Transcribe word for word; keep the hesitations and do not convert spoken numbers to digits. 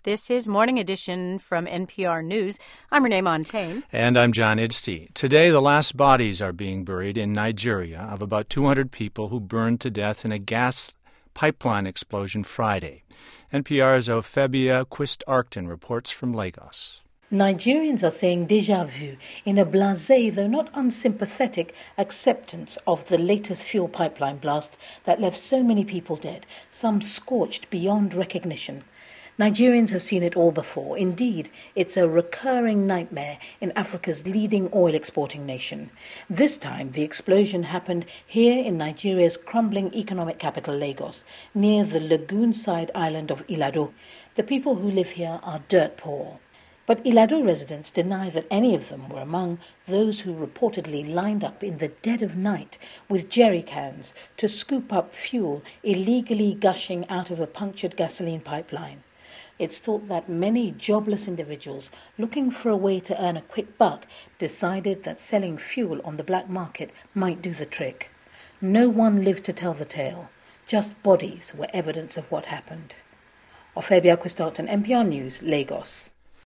This is Morning Edition from N P R News. I'm Renee Montagne. And I'm John Idstey. Today, the last bodies are being buried in Nigeria of about two hundred people who burned to death in a gas pipeline explosion Friday. N P R's Ophelia Quist-Arcton reports from Lagos. Nigerians are saying déjà vu in a blasé, though not unsympathetic, acceptance of the latest fuel pipeline blast that left so many people dead, some scorched beyond recognition. Nigerians have seen it all before. Indeed, it's a recurring nightmare in Africa's leading oil-exporting nation. This time, the explosion happened here in Nigeria's crumbling economic capital, Lagos, near the lagoon-side island of Ilado. The people who live here are dirt poor. But Ilado residents deny that any of them were among those who reportedly lined up in the dead of night with jerry cans to scoop up fuel illegally gushing out of a punctured gasoline pipeline. It's thought that many jobless individuals looking for a way to earn a quick buck decided that selling fuel on the black market might do the trick. No one lived to tell the tale. Just bodies were evidence of what happened. Ophelia Quist-Arcton, N P R News, Lagos.